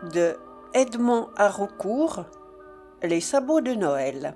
de Edmond Haraucourt, Les sabots de Noël.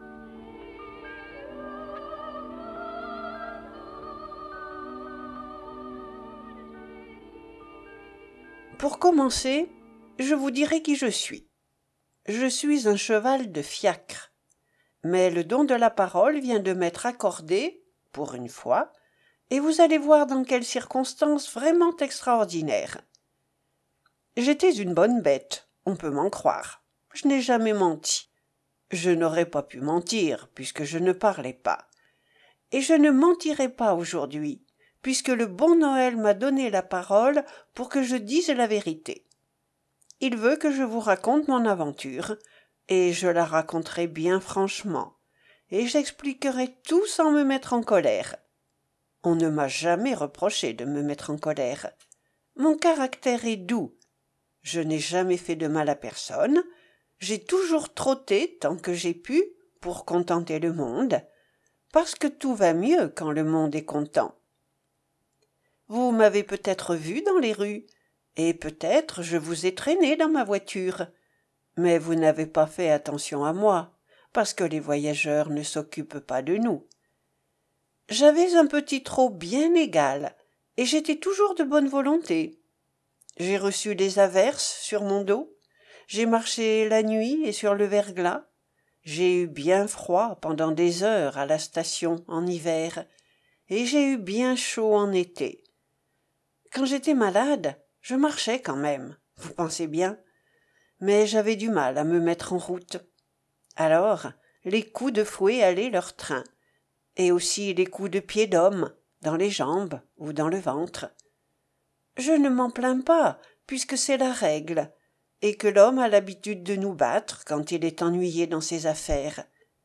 Pour commencer, je vous dirai qui je suis. Je suis un cheval de fiacre, mais le don de la parole vient de m'être accordé, pour une fois, et vous allez voir dans quelles circonstances vraiment extraordinaires. J'étais une bonne bête, on peut m'en croire. Je n'ai jamais menti. Je n'aurais pas pu mentir, puisque je ne parlais pas. Et je ne mentirai pas aujourd'hui, puisque le bon Noël m'a donné la parole pour que je dise la vérité. Il veut que je vous raconte mon aventure, et je la raconterai bien franchement, et j'expliquerai tout sans me mettre en colère. On ne m'a jamais reproché de me mettre en colère. Mon caractère est doux. Je n'ai jamais fait de mal à personne. J'ai toujours trotté tant que j'ai pu pour contenter le monde, parce que tout va mieux quand le monde est content. Vous m'avez peut-être vu dans les rues, et peut-être je vous ai traîné dans ma voiture, mais vous n'avez pas fait attention à moi, parce que les voyageurs ne s'occupent pas de nous. J'avais un petit trot bien égal, et j'étais toujours de bonne volonté. J'ai reçu des averses sur mon dos, j'ai marché la nuit et sur le verglas, j'ai eu bien froid pendant des heures à la station en hiver, et j'ai eu bien chaud en été. Quand j'étais malade, je marchais quand même, vous pensez bien, mais j'avais du mal à me mettre en route. Alors, les coups de fouet allaient leur train, et aussi les coups de pied d'homme, dans les jambes ou dans le ventre. Je ne m'en plains pas, puisque c'est la règle, et que l'homme a l'habitude de nous battre quand il est ennuyé dans ses affaires.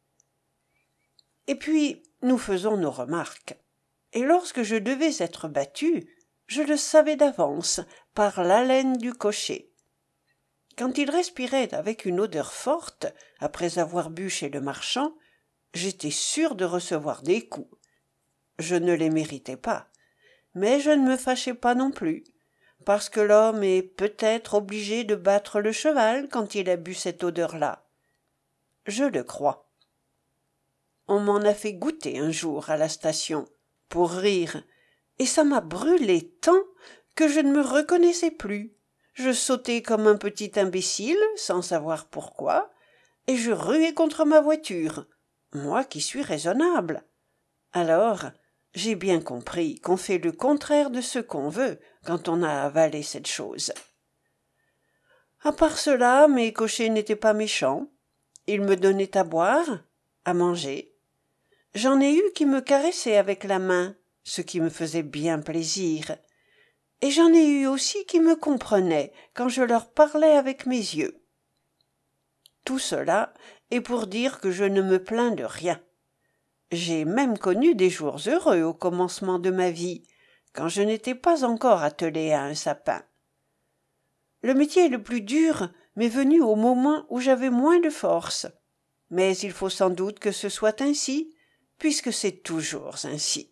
Et puis, nous faisons nos remarques. Et lorsque je devais être battu, je le savais d'avance, par l'haleine du cocher. Quand il respirait avec une odeur forte, après avoir bu chez le marchand, j'étais sûr de recevoir des coups. Je ne les méritais pas, mais je ne me fâchais pas non plus, parce que l'homme est peut-être obligé de battre le cheval quand il a bu cette odeur-là. Je le crois. On m'en a fait goûter un jour à la station, pour rire, et ça m'a brûlé tant que je ne me reconnaissais plus. Je sautais comme un petit imbécile, sans savoir pourquoi, et je ruais contre ma voiture, moi qui suis raisonnable. Alors, j'ai bien compris qu'on fait le contraire de ce qu'on veut quand on a avalé cette chose. À part cela, mes cochers n'étaient pas méchants. Ils me donnaient à boire, à manger. J'en ai eu qui me caressaient avec la main, ce qui me faisait bien plaisir. Et j'en ai eu aussi qui me comprenaient quand je leur parlais avec mes yeux. Tout cela est pour dire que je ne me plains de rien. J'ai même connu des jours heureux au commencement de ma vie, quand je n'étais pas encore attelé à un sapin. Le métier le plus dur m'est venu au moment où j'avais moins de force, mais il faut sans doute que ce soit ainsi, puisque c'est toujours ainsi.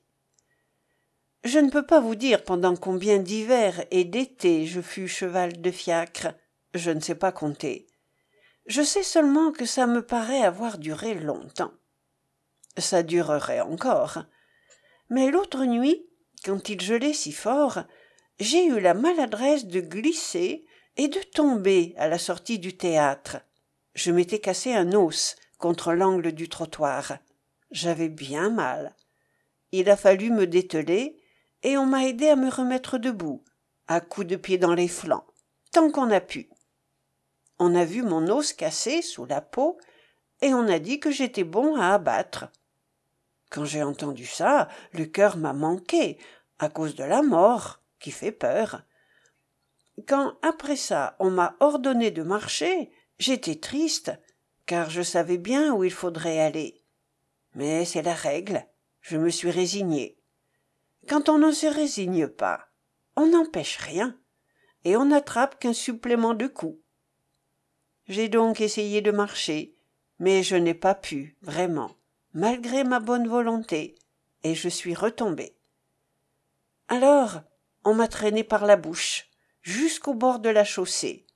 Je ne peux pas vous dire pendant combien d'hivers et d'étés je fus cheval de fiacre, je ne sais pas compter. Je sais seulement que ça me paraît avoir duré longtemps. Ça durerait encore. Mais l'autre nuit, quand il gelait si fort, j'ai eu la maladresse de glisser et de tomber à la sortie du théâtre. Je m'étais cassé un os contre l'angle du trottoir. J'avais bien mal. Il a fallu me dételer, et on m'a aidé à me remettre debout, à coups de pied dans les flancs, tant qu'on a pu. On a vu mon os cassé sous la peau, et on a dit que j'étais bon à abattre. Quand j'ai entendu ça, le cœur m'a manqué, à cause de la mort, qui fait peur. Quand, après ça, on m'a ordonné de marcher, j'étais triste, car je savais bien où il faudrait aller. Mais c'est la règle, je me suis résigné. Quand on ne se résigne pas, on n'empêche rien, et on n'attrape qu'un supplément de coups. J'ai donc essayé de marcher, mais je n'ai pas pu, vraiment, malgré ma bonne volonté, et je suis retombé. Alors, on m'a traîné par la bouche, jusqu'au bord de la chaussée,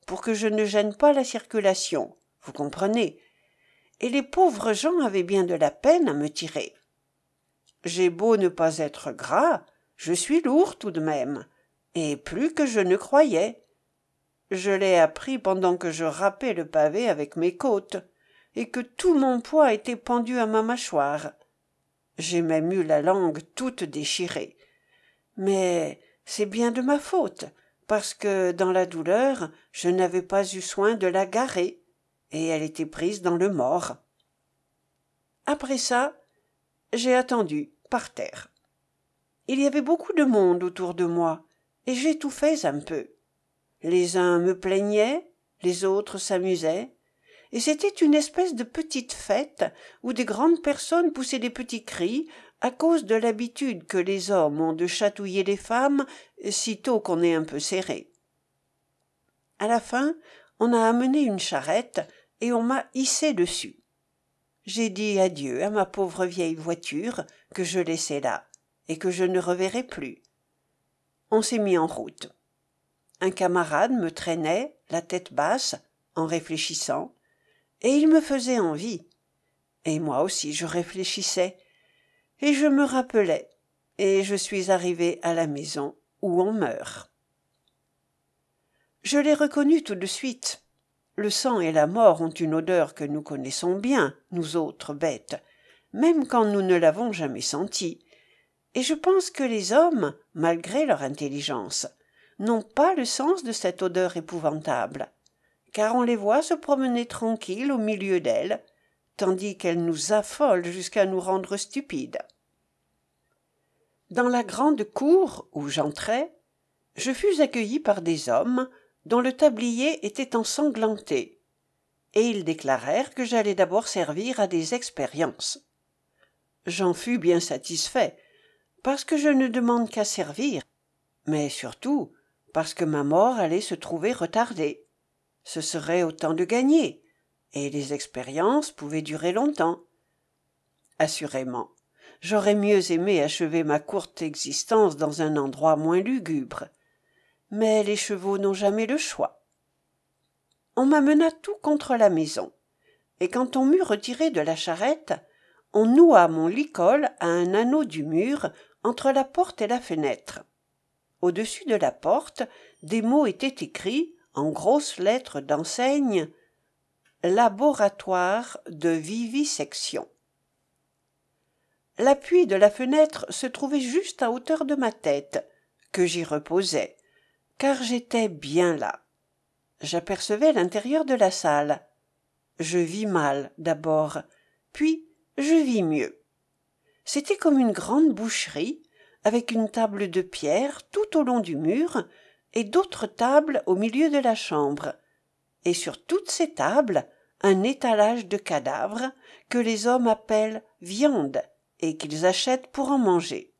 pour que je ne gêne pas la circulation, vous comprenez. Et les pauvres gens avaient bien de la peine à me tirer. J'ai beau ne pas être gras, je suis lourd tout de même, et plus que je ne croyais. Je l'ai appris pendant que je râpais le pavé avec mes côtes, et que tout mon poids était pendu à ma mâchoire. J'ai même eu la langue toute déchirée. Mais c'est bien de ma faute, parce que dans la douleur, je n'avais pas eu soin de la garer, et elle était prise dans le mors. Après ça, j'ai attendu, par terre. Il y avait beaucoup de monde autour de moi, et j'étouffais un peu. Les uns me plaignaient, les autres s'amusaient, et c'était une espèce de petite fête où des grandes personnes poussaient des petits cris à cause de l'habitude que les hommes ont de chatouiller les femmes sitôt qu'on est un peu serré. À la fin, on a amené une charrette et on m'a hissé dessus. J'ai dit adieu à ma pauvre vieille voiture que je laissais là et que je ne reverrai plus. On s'est mis en route. Un camarade me traînait, la tête basse, en réfléchissant, et il me faisait envie. Et moi aussi je réfléchissais, et je me rappelais, et je suis arrivé à la maison où on meurt. Je l'ai reconnu tout de suite. Le sang et la mort ont une odeur que nous connaissons bien, nous autres bêtes, même quand nous ne l'avons jamais sentie. Et je pense que les hommes, malgré leur intelligence, n'ont pas le sens de cette odeur épouvantable, car on les voit se promener tranquilles au milieu d'elle, tandis qu'elle nous affole jusqu'à nous rendre stupides. Dans la grande cour où j'entrais, je fus accueilli par des hommes dont le tablier était ensanglanté, et ils déclarèrent que j'allais d'abord servir à des expériences. J'en fus bien satisfait, parce que je ne demande qu'à servir, mais surtout parce que ma mort allait se trouver retardée. Ce serait autant de gagné, et les expériences pouvaient durer longtemps. Assurément, j'aurais mieux aimé achever ma courte existence dans un endroit moins lugubre, mais les chevaux n'ont jamais le choix. On m'amena tout contre la maison, et quand on m'eut retiré de la charrette, on noua mon licol à un anneau du mur entre la porte et la fenêtre. Au-dessus de la porte, des mots étaient écrits, en grosses lettres d'enseigne, « Laboratoire de vivisection ». L'appui de la fenêtre se trouvait juste à hauteur de ma tête, que j'y reposais, car j'étais bien là. J'apercevais l'intérieur de la salle. Je vis mal, d'abord, puis je vis mieux. C'était comme une grande boucherie, avec une table de pierre tout au long du mur et d'autres tables au milieu de la chambre, et sur toutes ces tables un étalage de cadavres que les hommes appellent viande et qu'ils achètent pour en manger.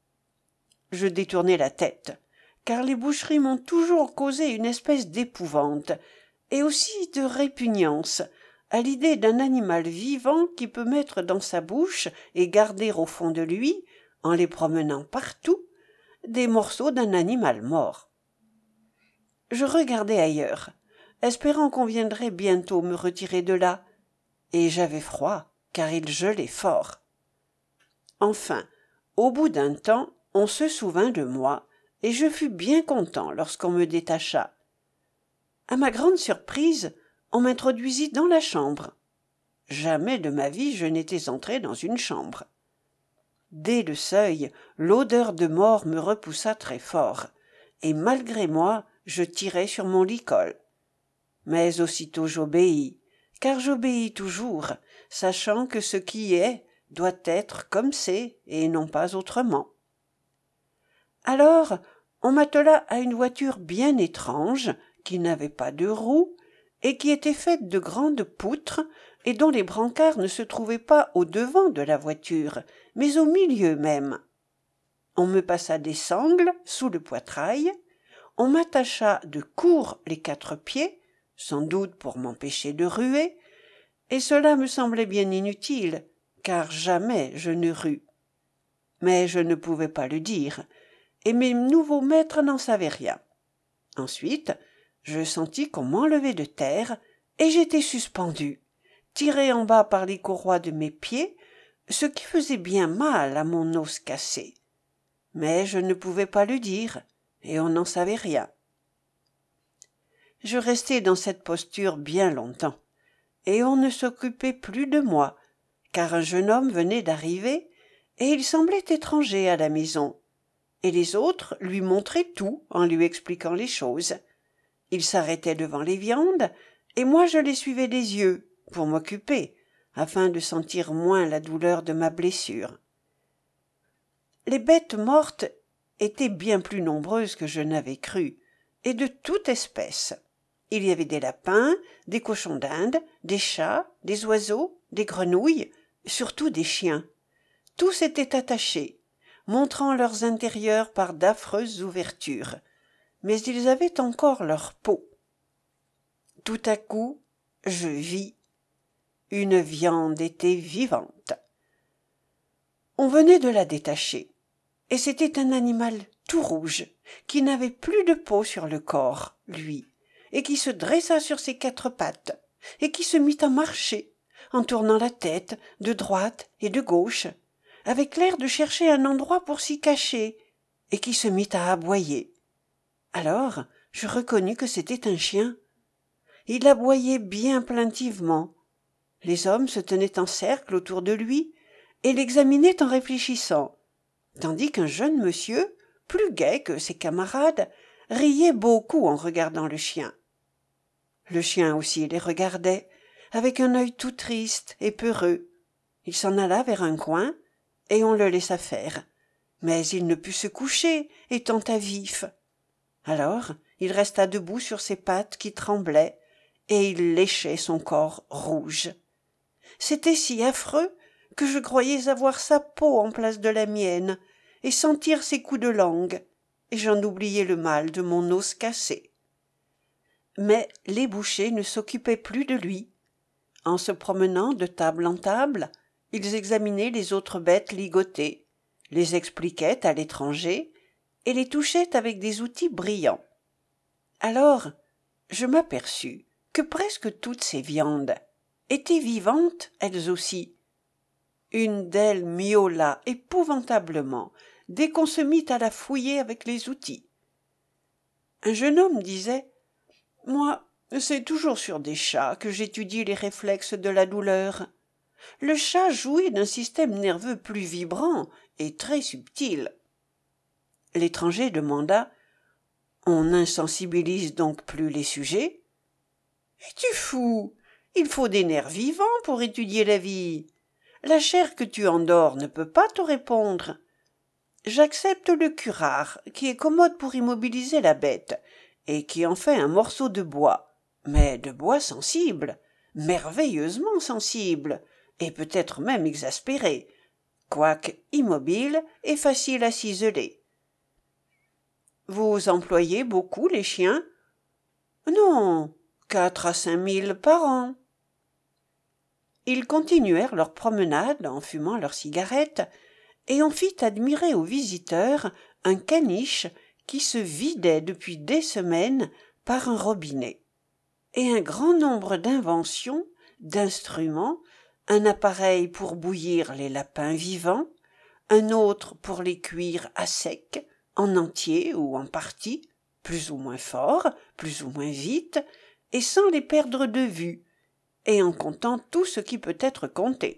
Je détournai la tête, car les boucheries m'ont toujours causé une espèce d'épouvante et aussi de répugnance à l'idée d'un animal vivant qui peut mettre dans sa bouche et garder au fond de lui, en les promenant partout, des morceaux d'un animal mort. Je regardai ailleurs, espérant qu'on viendrait bientôt me retirer de là, et j'avais froid, car il gelait fort. Enfin, au bout d'un temps, on se souvint de moi, et je fus bien content lorsqu'on me détacha. À ma grande surprise, on m'introduisit dans la chambre. Jamais de ma vie je n'étais entré dans une chambre. Dès le seuil, l'odeur de mort me repoussa très fort, et malgré moi, je tirai sur mon licol. Mais aussitôt j'obéis, car j'obéis toujours, sachant que ce qui est doit être comme c'est, et non pas autrement. Alors, on m'attela à une voiture bien étrange, qui n'avait pas de roues, et qui était faite de grandes poutres, et dont les brancards ne se trouvaient pas au devant de la voiture, mais au milieu même. On me passa des sangles sous le poitrail, on m'attacha de court les 4 pieds, sans doute pour m'empêcher de ruer, et cela me semblait bien inutile, car jamais je ne rus. Mais je ne pouvais pas le dire, et mes nouveaux maîtres n'en savaient rien. Ensuite, Je sentis qu'on m'enlevait de terre, et j'étais suspendu, tiré en bas par les courroies de mes pieds, ce qui faisait bien mal à mon os cassé. Mais je ne pouvais pas le dire, et on n'en savait rien. Je restai dans cette posture bien longtemps, et on ne s'occupait plus de moi, car un jeune homme venait d'arriver, et il semblait étranger à la maison, et les autres lui montraient tout en lui expliquant les choses. Il s'arrêtait devant les viandes, et moi je les suivais des yeux, pour m'occuper, afin de sentir moins la douleur de ma blessure. Les bêtes mortes étaient bien plus nombreuses que je n'avais cru, et de toute espèce. Il y avait des lapins, des cochons d'Inde, des chats, des oiseaux, des grenouilles, surtout des chiens. Tous étaient attachés, montrant leurs intérieurs par d'affreuses ouvertures, mais ils avaient encore leur peau. Tout à coup, je vis. Une viande était vivante. On venait de la détacher, et c'était un animal tout rouge, qui n'avait plus de peau sur le corps, lui, et qui se dressa sur ses quatre pattes, et qui se mit à marcher, en tournant la tête de droite et de gauche, avec l'air de chercher un endroit pour s'y cacher, et qui se mit à aboyer. Alors je reconnus que c'était un chien. Il aboyait bien plaintivement. Les hommes se tenaient en cercle autour de lui et l'examinaient en réfléchissant, tandis qu'un jeune monsieur, plus gai que ses camarades, riait beaucoup en regardant le chien. Le chien aussi les regardait, avec un œil tout triste et peureux. Il s'en alla vers un coin, et on le laissa faire. Mais il ne put se coucher, étant à vif. Alors il resta debout sur ses pattes qui tremblaient, et il léchait son corps rouge. C'était si affreux que je croyais avoir sa peau en place de la mienne, et sentir ses coups de langue, et j'en oubliais le mal de mon os cassé. Mais les bouchers ne s'occupaient plus de lui. En se promenant de table en table, ils examinaient les autres bêtes ligotées, les expliquaient à l'étranger, et les touchaient avec des outils brillants. Alors je m'aperçus que presque toutes ces viandes étaient vivantes elles aussi. Une d'elles miaula épouvantablement dès qu'on se mit à la fouiller avec les outils. Un jeune homme disait « Moi, c'est toujours sur des chats que j'étudie les réflexes de la douleur. Le chat jouit d'un système nerveux plus vibrant et très subtil. » L'étranger demanda « On n'insensibilise donc plus les sujets ?»« Es-tu fou ? Il faut des nerfs vivants pour étudier la vie. La chair que tu endors ne peut pas te répondre. J'accepte le curare, qui est commode pour immobiliser la bête, et qui en fait un morceau de bois, mais de bois sensible, merveilleusement sensible, et peut-être même exaspéré, quoique immobile et facile à ciseler. Vous employez beaucoup les chiens? Non, 4 à 5 000 par an. Ils continuèrent leur promenade en fumant leurs cigarettes, et on fit admirer aux visiteurs un caniche qui se vidait depuis des semaines par un robinet, et un grand nombre d'inventions, d'instruments, un appareil pour bouillir les lapins vivants, un autre pour les cuire à sec, en entier ou en partie, plus ou moins fort, plus ou moins vite, et sans les perdre de vue, et en comptant tout ce qui peut être compté.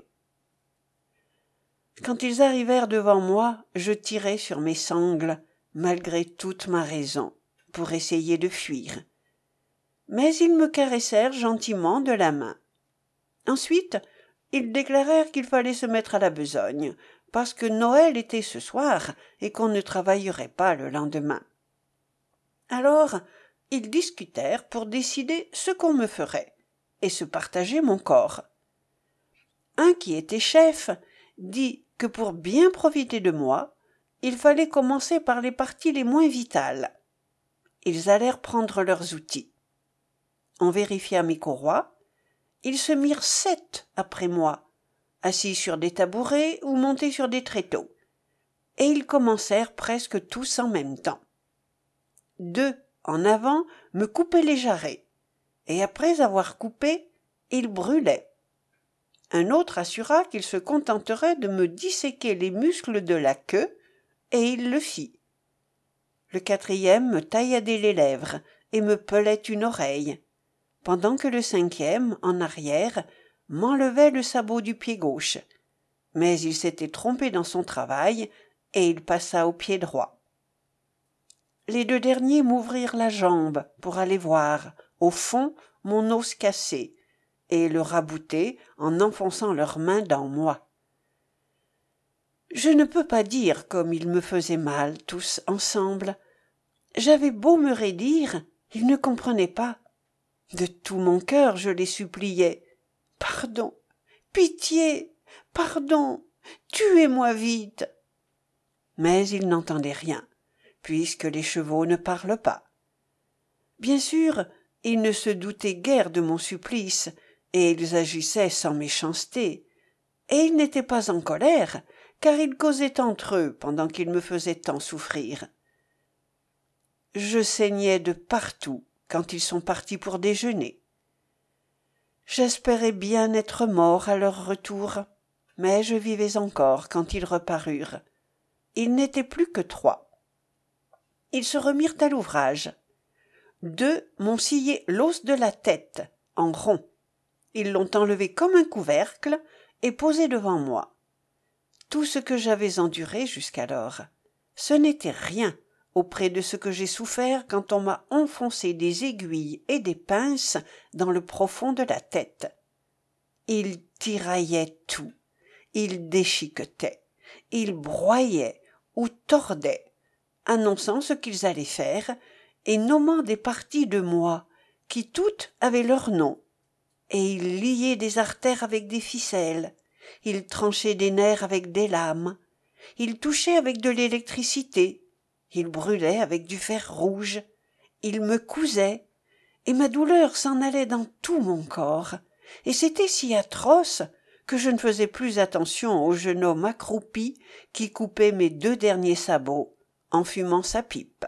Quand ils arrivèrent devant moi, je tirai sur mes sangles, malgré toute ma raison, pour essayer de fuir. Mais ils me caressèrent gentiment de la main. Ensuite, ils déclarèrent qu'il fallait se mettre à la besogne, parce que Noël était ce soir et qu'on ne travaillerait pas le lendemain. Alors, ils discutèrent pour décider ce qu'on me ferait et se partager mon corps. Un qui était chef dit que pour bien profiter de moi, il fallait commencer par les parties les moins vitales. Ils allèrent prendre leurs outils. On vérifia mes courroies. Ils se mirent 7 après moi, assis sur des tabourets ou montés sur des tréteaux, et ils commencèrent presque tous en même temps. 2 en avant, me coupait les jarrets, et après avoir coupé, il brûlait. Un autre assura qu'il se contenterait de me disséquer les muscles de la queue, et il le fit. Le quatrième me tailladait les lèvres et me pelait une oreille, pendant que le cinquième, en arrière, m'enlevait le sabot du pied gauche. Mais il s'était trompé dans son travail, et il passa au pied droit. Les deux derniers m'ouvrirent la jambe pour aller voir, au fond, mon os cassé, et le rabouter en enfonçant leurs mains dans moi. Je ne peux pas dire comme ils me faisaient mal, tous ensemble. J'avais beau me raidir, ils ne comprenaient pas. De tout mon cœur, je les suppliais. « Pardon, pitié, pardon, tuez-moi vite !» Mais ils n'entendaient rien, puisque les chevaux ne parlent pas. Bien sûr, ils ne se doutaient guère de mon supplice, et ils agissaient sans méchanceté. Et ils n'étaient pas en colère, car ils causaient entre eux pendant qu'ils me faisaient tant souffrir. Je saignais de partout quand ils sont partis pour déjeuner. J'espérais bien être mort à leur retour, mais je vivais encore quand ils reparurent. Ils n'étaient plus que 3. Ils se remirent à l'ouvrage. 2 m'ont scié l'os de la tête, en rond. Ils l'ont enlevé comme un couvercle et posé devant moi. Tout ce que j'avais enduré jusqu'alors, ce n'était rien auprès de ce que j'ai souffert quand on m'a enfoncé des aiguilles et des pinces dans le profond de la tête. Ils tiraillaient tout, ils déchiquetaient, ils broyaient ou tordaient, annonçant ce qu'ils allaient faire et nommant des parties de moi qui toutes avaient leur nom. Et ils liaient des artères avec des ficelles, ils tranchaient des nerfs avec des lames, ils touchaient avec de l'électricité, ils brûlaient avec du fer rouge, ils me cousaient, et ma douleur s'en allait dans tout mon corps, et c'était si atroce que je ne faisais plus attention au jeune homme accroupi qui coupait mes 2 derniers sabots en fumant sa pipe.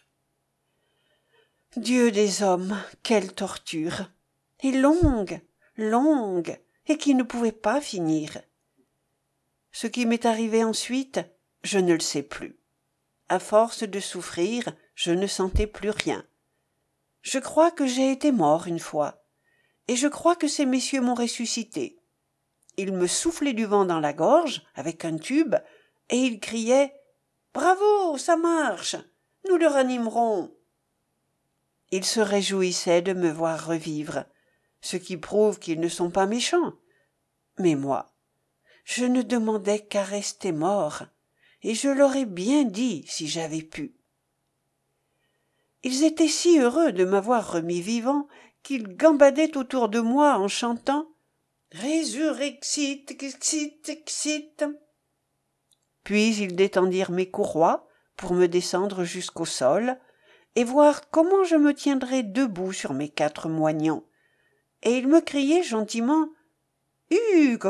Dieu des hommes, quelle torture! Et longue, longue, et qui ne pouvait pas finir. Ce qui m'est arrivé ensuite, je ne le sais plus. À force de souffrir, je ne sentais plus rien. Je crois que j'ai été mort une fois, et je crois que ces messieurs m'ont ressuscité. Ils me soufflaient du vent dans la gorge, avec un tube, et ils criaient « Bravo, ça marche, nous le ranimerons !» Ils se réjouissaient de me voir revivre, ce qui prouve qu'ils ne sont pas méchants. Mais moi, je ne demandais qu'à rester mort, et je leur ai bien dit si j'avais pu. Ils étaient si heureux de m'avoir remis vivant qu'ils gambadaient autour de moi en chantant « Résurrexit, exit, exit !» Puis ils détendirent mes courroies pour me descendre jusqu'au sol et voir comment je me tiendrais debout sur mes 4 moignons. Et ils me criaient gentiment « cocotte !»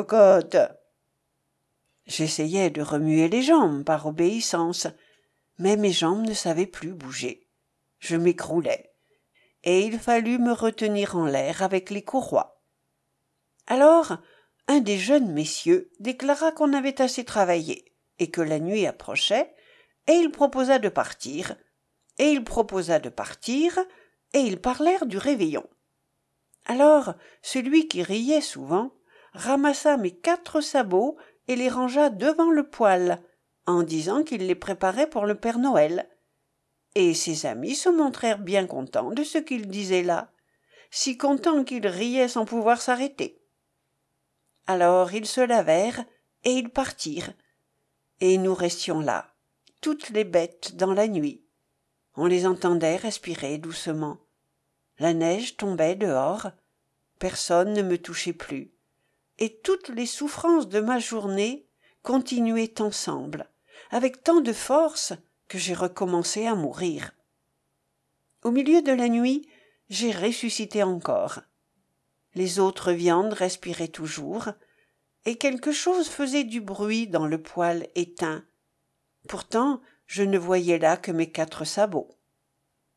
J'essayais de remuer les jambes par obéissance, mais mes jambes ne savaient plus bouger. Je m'écroulais, et il fallut me retenir en l'air avec les courroies. Alors, un des jeunes messieurs déclara qu'on avait assez travaillé, et que la nuit approchait, et il proposa de partir, et il proposa de partir, et ils parlèrent du réveillon. Alors, celui qui riait souvent ramassa mes 4 sabots et les rangea devant le poêle, en disant qu'il les préparait pour le Père Noël. Et ses amis se montrèrent bien contents de ce qu'il disait là, si contents qu'ils riaient sans pouvoir s'arrêter. Alors ils se lavèrent et ils partirent, et nous restions là, toutes les bêtes dans la nuit. On les entendait respirer doucement. La neige tombait dehors, personne ne me touchait plus, et toutes les souffrances de ma journée continuaient ensemble, avec tant de force que j'ai recommencé à mourir. Au milieu de la nuit, j'ai ressuscité encore. Les autres viandes respiraient toujours, et quelque chose faisait du bruit dans le poêle éteint. Pourtant, je ne voyais là que mes 4 sabots.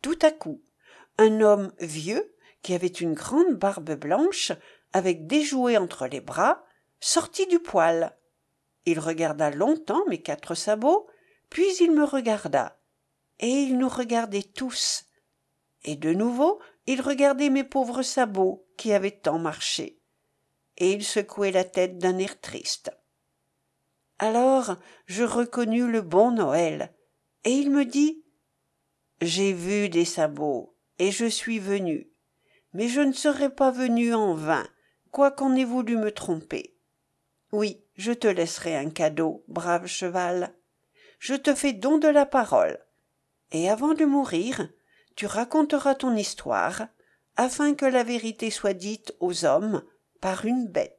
tout à coup, un homme vieux, qui avait une grande barbe blanche, avec des jouets entre les bras, sortit du poêle. Il regarda longtemps mes 4 sabots, puis il me regarda, et il nous regardait tous. Et de nouveau, il regardait mes pauvres sabots qui avaient tant marché, et il secouait la tête d'un air triste. Alors je reconnus le bon Noël, et il me dit « J'ai vu des sabots, et je suis venu, mais je ne serais pas venu en vain, quoiqu'on ait voulu me tromper. Oui, je te laisserai un cadeau, brave cheval. Je te fais don de la parole, et avant de mourir, tu raconteras ton histoire, afin que la vérité soit dite aux hommes par une bête. »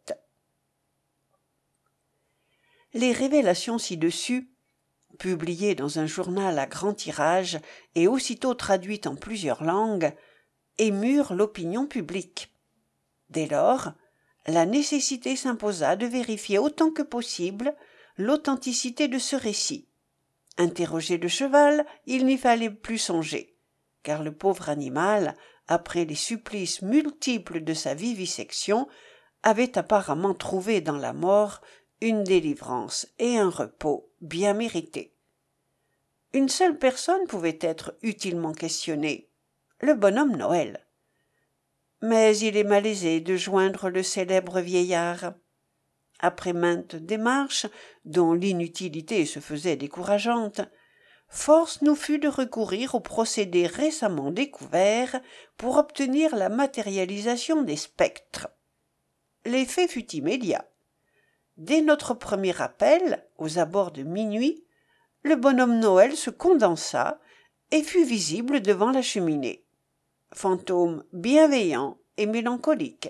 Les révélations ci-dessus, publiées dans un journal à grand tirage et aussitôt traduites en plusieurs langues, émurent l'opinion publique. Dès lors, la nécessité s'imposa de vérifier autant que possible l'authenticité de ce récit. Interroger le cheval, il n'y fallait plus songer, car le pauvre animal, après les supplices multiples de sa vivisection, avait apparemment trouvé dans la mort une délivrance et un repos bien mérités. Une seule personne pouvait être utilement questionnée, le bonhomme Noël. Mais il est malaisé de joindre le célèbre vieillard. Après maintes démarches, dont l'inutilité se faisait décourageante, force nous fut de recourir au procédé récemment découvert pour obtenir la matérialisation des spectres. L'effet fut immédiat. Dès notre premier appel, aux abords de minuit, le bonhomme Noël se condensa et fut visible devant la cheminée. Fantôme bienveillant et mélancolique.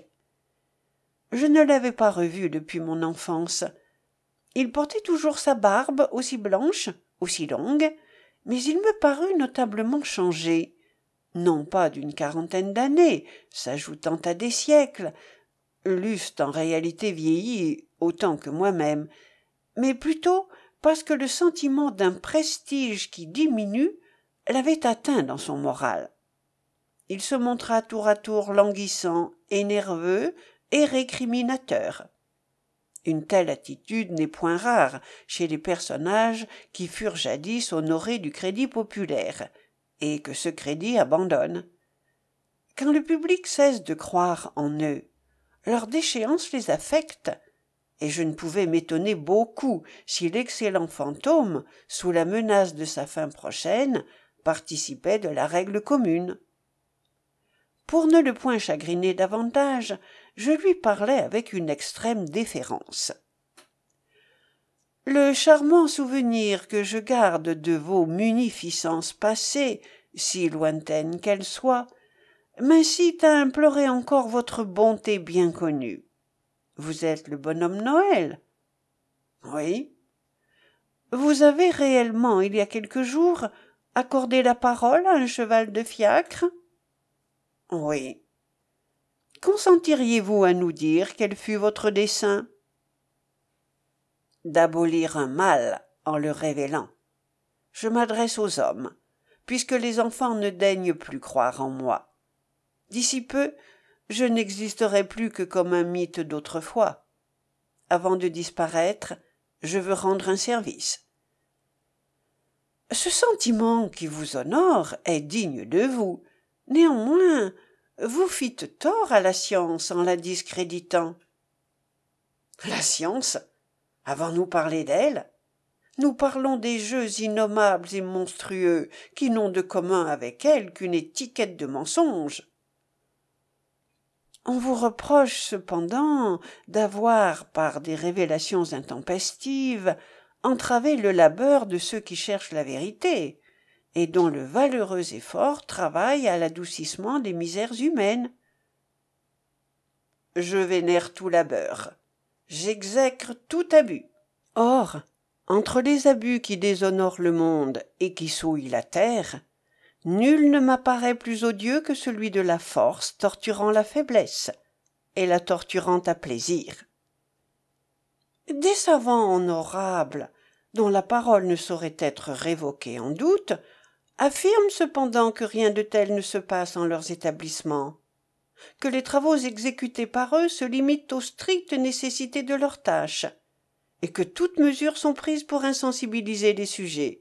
Je ne l'avais pas revu depuis mon enfance. Il portait toujours sa barbe aussi blanche, aussi longue, mais il me parut notablement changé, non pas d'une 40aine d'années, s'ajoutant à des siècles, l'eussent en réalité vieilli autant que moi-même, mais plutôt parce que le sentiment d'un prestige qui diminue l'avait atteint dans son moral. Il se montra tour à tour languissant et nerveux et récriminateur. Une telle attitude n'est point rare chez les personnages qui furent jadis honorés du crédit populaire, et que ce crédit abandonne. Quand le public cesse de croire en eux, leur déchéance les affecte, et je ne pouvais m'étonner beaucoup si l'excellent fantôme, sous la menace de sa fin prochaine, participait de la règle commune. Pour ne le point chagriner davantage, je lui parlais avec une extrême déférence. Le charmant souvenir que je garde de vos munificences passées, si lointaines qu'elles soient, m'incite à implorer encore votre bonté bien connue. Vous êtes le bonhomme Noël? Oui. Vous avez réellement, il y a quelques jours, accordé la parole à un cheval de fiacre? Oui. Consentiriez-vous à nous dire quel fut votre dessein? D'abolir un mal en le révélant. Je m'adresse aux hommes, puisque les enfants ne daignent plus croire en moi. D'ici peu, je n'existerai plus que comme un mythe d'autrefois. Avant de disparaître, je veux rendre un service. Ce sentiment qui vous honore est digne de vous. Néanmoins, vous fîtes tort à la science en la discréditant. La science? Avons-nous parlé d'elle? Nous parlons des jeux innommables et monstrueux qui n'ont de commun avec elle qu'une étiquette de mensonge. On vous reproche cependant d'avoir, par des révélations intempestives, entravé le labeur de ceux qui cherchent la vérité, et dont le valeureux effort travaille à l'adoucissement des misères humaines. Je vénère tout labeur. J'exècre tout abus. Or, entre les abus qui déshonorent le monde et qui souillent la terre, nul ne m'apparaît plus odieux que celui de la force torturant la faiblesse et la torturant à plaisir. Des savants honorables, dont la parole ne saurait être révoquée en doute, affirment cependant que rien de tel ne se passe en leurs établissements, que les travaux exécutés par eux se limitent aux strictes nécessités de leur tâche, et que toutes mesures sont prises pour insensibiliser les sujets.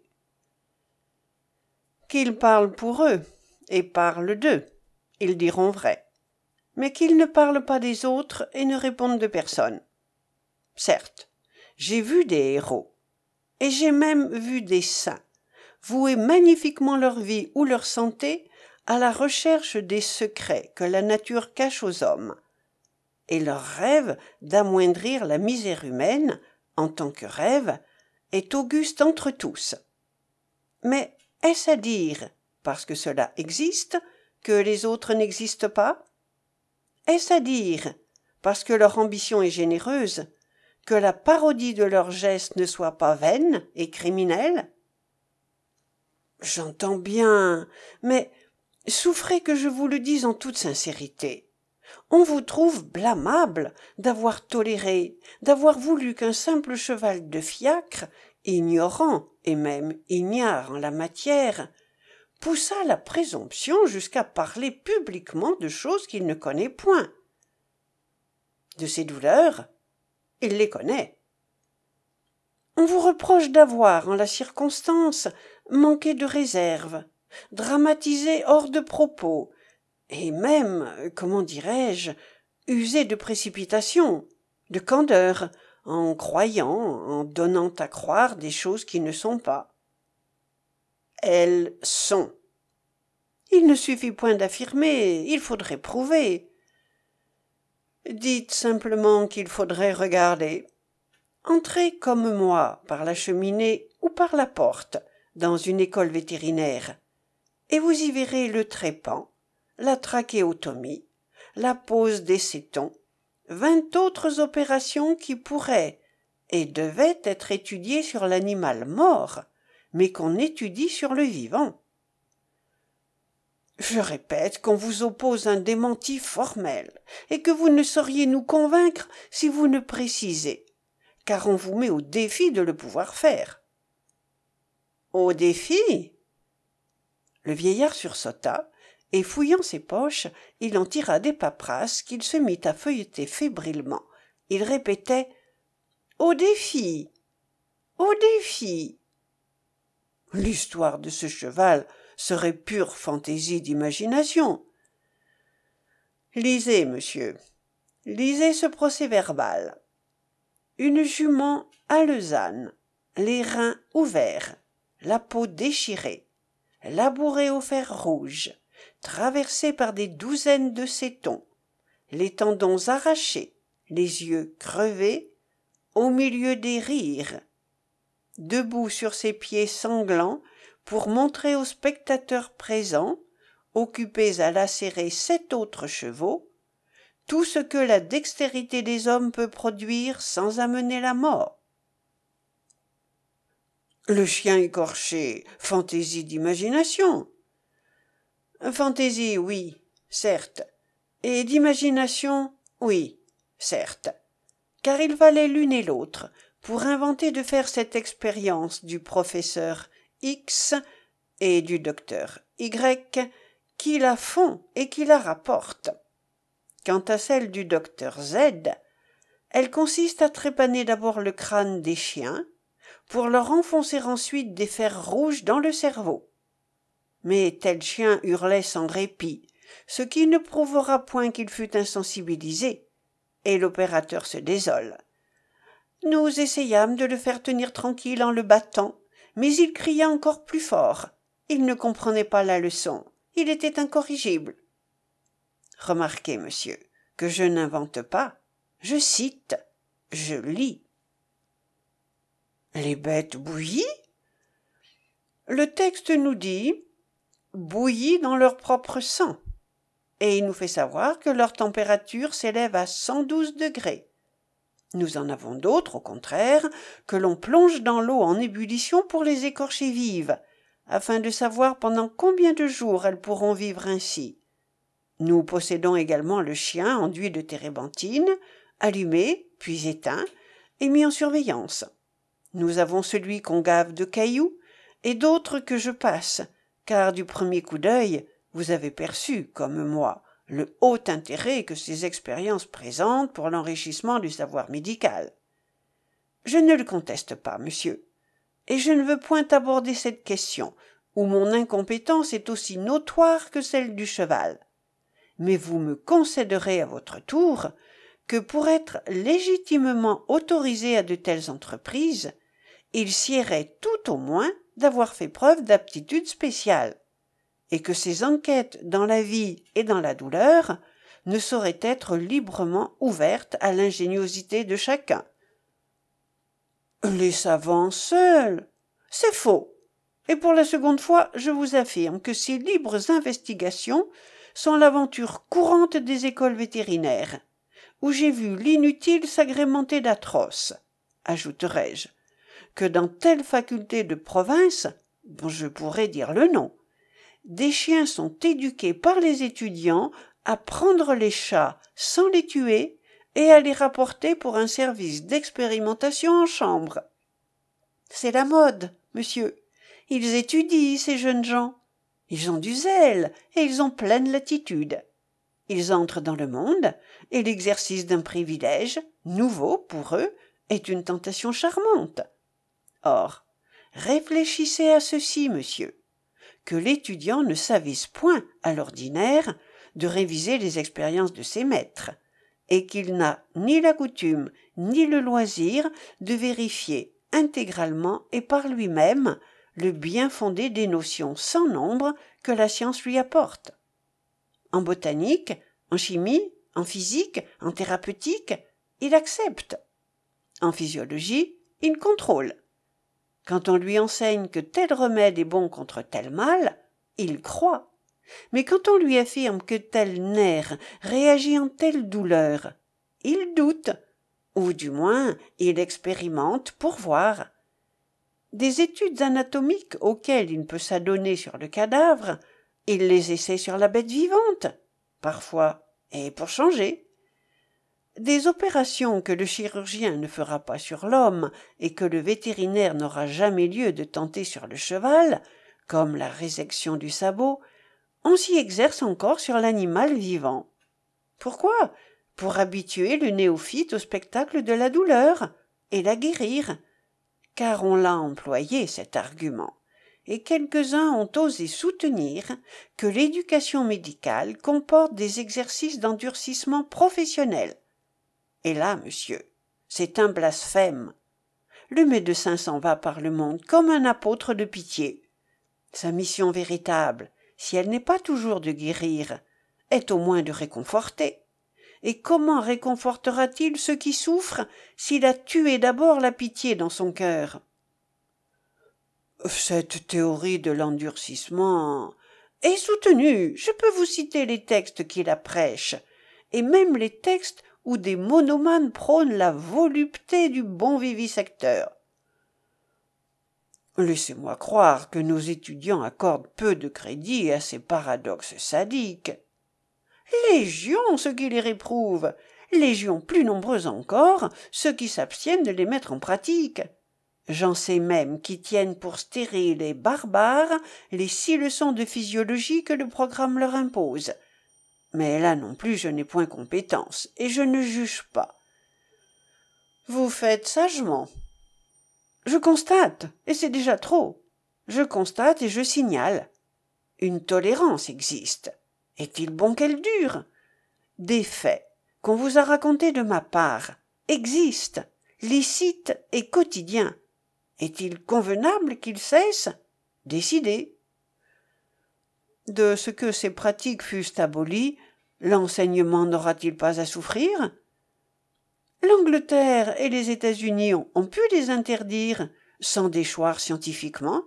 Qu'ils parlent pour eux, et parlent d'eux, ils diront vrai, mais qu'ils ne parlent pas des autres et ne répondent de personne. Certes, j'ai vu des héros, et j'ai même vu des saints, vouer magnifiquement leur vie ou leur santé à la recherche des secrets que la nature cache aux hommes, et leur rêve d'amoindrir la misère humaine, en tant que rêve, est auguste entre tous. Mais est-ce à dire, parce que cela existe, que les autres n'existent pas? Est-ce à dire, parce que leur ambition est généreuse, que la parodie de leurs gestes ne soit pas vaine et criminelle? J'entends bien, mais souffrez que je vous le dise en toute sincérité. On vous trouve blâmable d'avoir toléré, d'avoir voulu qu'un simple cheval de fiacre, ignorant et même ignare en la matière, poussât la présomption jusqu'à parler publiquement de choses qu'il ne connaît point. De ses douleurs, il les connaît. On vous reproche d'avoir, en la circonstance, manqué de réserve, dramatisé hors de propos, et même, comment dirais-je, usé de précipitation, de candeur, en croyant, en donnant à croire des choses qui ne sont pas. Elles sont. Il ne suffit point d'affirmer, il faudrait prouver. Dites simplement qu'il faudrait regarder. Entrez comme moi par la cheminée ou par la porte dans une école vétérinaire, et vous y verrez le trépan, la trachéotomie, la pose des cétons, 20 autres opérations qui pourraient et devaient être étudiées sur l'animal mort, mais qu'on étudie sur le vivant. Je répète qu'on vous oppose un démenti formel, et que vous ne sauriez nous convaincre si vous ne précisez, car on vous met au défi de le pouvoir faire. Au défi? Le vieillard sursauta, et fouillant ses poches, il en tira des paperasses qu'il se mit à feuilleter fébrilement. Il répétait « Au défi! Au défi !» L'histoire de ce cheval serait pure fantaisie d'imagination. Lisez, monsieur, lisez ce procès-verbal. Une jument alezane, les reins ouverts, la peau déchirée, labourée au fer rouge, traversée par des douzaines de cétons, les tendons arrachés, les yeux crevés, au milieu des rires, debout sur ses pieds sanglants pour montrer aux spectateurs présents, occupés à lacérer 7 autres chevaux, tout ce que la dextérité des hommes peut produire sans amener la mort. Le chien écorché, fantaisie d'imagination. Fantaisie, oui, certes, et d'imagination, oui, certes, car il valait l'une et l'autre pour inventer de faire cette expérience du professeur X et du docteur Y, qui la font et qui la rapportent. Quant à celle du docteur Z, elle consiste à trépaner d'abord le crâne des chiens, pour leur enfoncer ensuite des fers rouges dans le cerveau. Mais tel chien hurlait sans répit, ce qui ne prouvera point qu'il fût insensibilisé, et l'opérateur se désole. Nous essayâmes de le faire tenir tranquille en le battant, mais il cria encore plus fort. Il ne comprenait pas la leçon. Il était incorrigible. Remarquez, monsieur, que je n'invente pas. Je cite, je lis. Les bêtes bouillies? Le texte nous dit bouillies dans leur propre sang, et il nous fait savoir que leur température s'élève à 112 degrés. Nous en avons d'autres, au contraire, que l'on plonge dans l'eau en ébullition pour les écorcher vives, afin de savoir pendant combien de jours elles pourront vivre ainsi. Nous possédons également le chien enduit de térébenthine, allumé, puis éteint, et mis en surveillance. Nous avons celui qu'on gave de cailloux, et d'autres que je passe, car du premier coup d'œil, vous avez perçu, comme moi, le haut intérêt que ces expériences présentent pour l'enrichissement du savoir médical. Je ne le conteste pas, monsieur, et je ne veux point aborder cette question, où mon incompétence est aussi notoire que celle du cheval. Mais vous me concéderez à votre tour que pour être légitimement autorisé à de telles entreprises, il siérait tout au moins d'avoir fait preuve d'aptitude spéciale, et que ces enquêtes dans la vie et dans la douleur ne sauraient être librement ouvertes à l'ingéniosité de chacun. Les savants seuls, c'est faux. Et pour la seconde fois, je vous affirme que ces libres investigations sont l'aventure courante des écoles vétérinaires, où j'ai vu l'inutile s'agrémenter d'atroces, ajouterai-je, que dans telle faculté de province, dont je pourrais dire le nom, des chiens sont éduqués par les étudiants à prendre les chats sans les tuer et à les rapporter pour un service d'expérimentation en chambre. C'est la mode, monsieur. Ils étudient, ces jeunes gens. Ils ont du zèle et ils ont pleine latitude. Ils entrent dans le monde et l'exercice d'un privilège, nouveau pour eux, est une tentation charmante. Or, réfléchissez à ceci, monsieur, que l'étudiant ne s'avise point, à l'ordinaire, de réviser les expériences de ses maîtres, et qu'il n'a ni la coutume ni le loisir de vérifier intégralement et par lui-même le bien fondé des notions sans nombre que la science lui apporte. En botanique, en chimie, en physique, en thérapeutique, il accepte. En physiologie, il contrôle. Quand on lui enseigne que tel remède est bon contre tel mal, il croit. Mais quand on lui affirme que tel nerf réagit en telle douleur, il doute, ou du moins il expérimente pour voir. Des études anatomiques auxquelles il ne peut s'adonner sur le cadavre, il les essaie sur la bête vivante, parfois, et pour changer. Des opérations que le chirurgien ne fera pas sur l'homme et que le vétérinaire n'aura jamais lieu de tenter sur le cheval, comme la résection du sabot, on s'y exerce encore sur l'animal vivant. Pourquoi? Pour habituer le néophyte au spectacle de la douleur et la guérir. Car on l'a employé, cet argument, et quelques-uns ont osé soutenir que l'éducation médicale comporte des exercices d'endurcissement professionnel. Et là, monsieur, c'est un blasphème. Le médecin s'en va par le monde comme un apôtre de pitié. Sa mission véritable, si elle n'est pas toujours de guérir, est au moins de réconforter. Et comment réconfortera-t-il ceux qui souffrent s'il a tué d'abord la pitié dans son cœur? Cette théorie de l'endurcissement est soutenue. Je peux vous citer les textes qui la prêchent, et même les textes où des monomanes prônent la volupté du bon vivisecteur. Laissez-moi croire que nos étudiants accordent peu de crédit à ces paradoxes sadiques. Légion ceux qui les réprouvent, légion plus nombreux encore ceux qui s'abstiennent de les mettre en pratique. J'en sais même qui tiennent pour stériles et barbares les 6 leçons de physiologie que le programme leur impose. Mais là non plus je n'ai point compétence, et je ne juge pas. Vous faites sagement. Je constate, et c'est déjà trop. Je constate et je signale. Une tolérance existe. Est-il bon qu'elle dure? Des faits qu'on vous a racontés de ma part existent, licites et quotidiens. Est-il convenable qu'ils cessent? Décidez. De ce que ces pratiques fussent abolies, l'enseignement n'aura-t-il pas à souffrir? L'Angleterre et les États-Unis ont pu les interdire sans déchoir scientifiquement.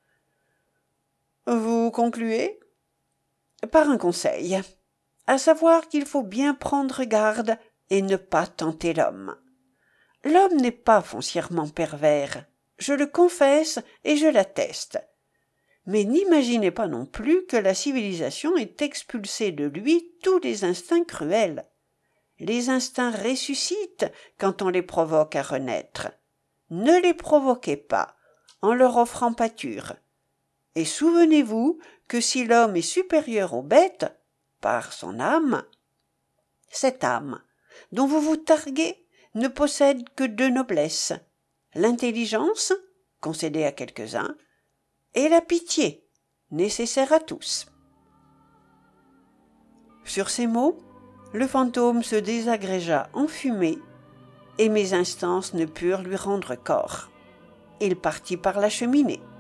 Vous concluez? Par un conseil, à savoir qu'il faut bien prendre garde et ne pas tenter l'homme. L'homme n'est pas foncièrement pervers, je le confesse et je l'atteste. Mais n'imaginez pas non plus que la civilisation ait expulsé de lui tous les instincts cruels. Les instincts ressuscitent quand on les provoque à renaître. Ne les provoquez pas, en leur offrant pâture. Et souvenez-vous que si l'homme est supérieur aux bêtes, par son âme, cette âme, dont vous vous targuez, ne possède que deux noblesses, l'intelligence, concédée à quelques-uns, et la pitié, nécessaire à tous. Sur ces mots, le fantôme se désagrégea en fumée, et mes instances ne purent lui rendre corps. Il partit par la cheminée.